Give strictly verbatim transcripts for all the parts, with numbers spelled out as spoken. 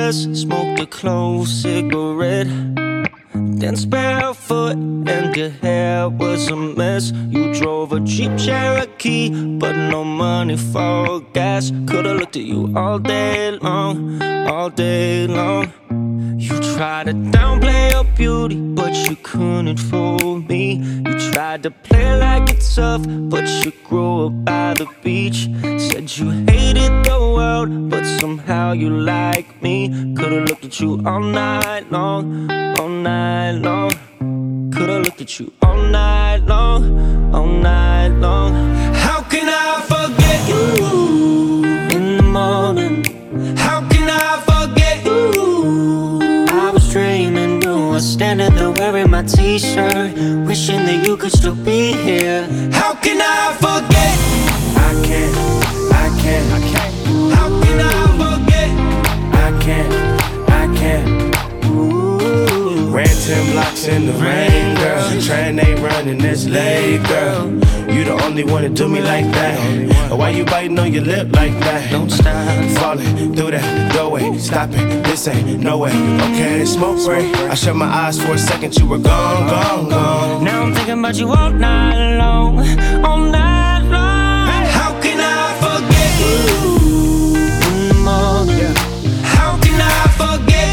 dress, smoked a clove cigarette, danced barefoot and your hair was a mess. You drove a Jeep Cherokee, but no money for gas. Could've looked at you all day long, all day long. You tried to downplay your beauty, but you couldn't fool me. You tried to play like it's tough, but you grew up by the beach. Said you hated the world, but somehow you like me. Could've looked at you all night long, all night long. Could've looked at you all night long, all night long. How can I forget you in the morning? How can I forget you? I was dreaming you were standing there wearing my t-shirt, wishing that you could still be here. How can I forget? I can't, I can't, I can't. How can I forget? I can't, I can't. Ooh. Ran ten blocks in the rain, girl. Train ain't running, it's late, girl. You the only one to do me like that. Why you biting on your lip like that? Don't stop. Falling through that doorway, stop it, this ain't no way. Okay, smoke break. I shut my eyes for a second, you were gone, gone, gone. Now I'm thinking about you all night long, all night long. How can I forget you in the morning? How can I forget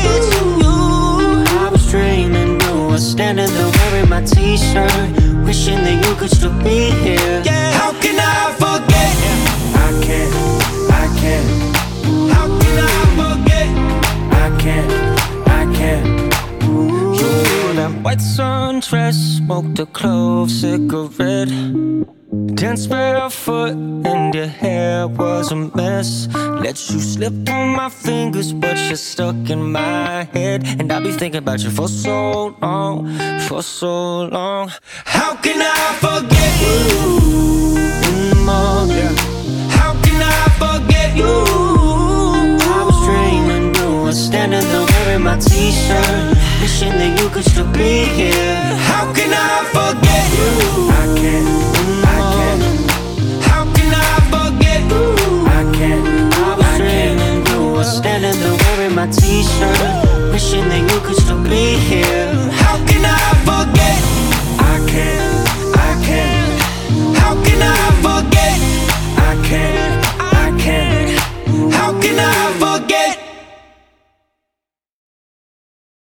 you? I was dreaming you were standing there wearing my t-shirt, wishing that you could still be here. How can I forget? I can't, I can't. How can I forget? I can't, I can't. You wore that white sundress, smoked a clove cigarette, danced barefoot and your hair was a mess. Let you slip through my fingers, but you're stuck in my head. And I'll be thinking about you for so long, for so long. How can I forget you in the morning? How can I forget you? I was dreaming you were standing there wearing my t-shirt, wishing that you could still be here.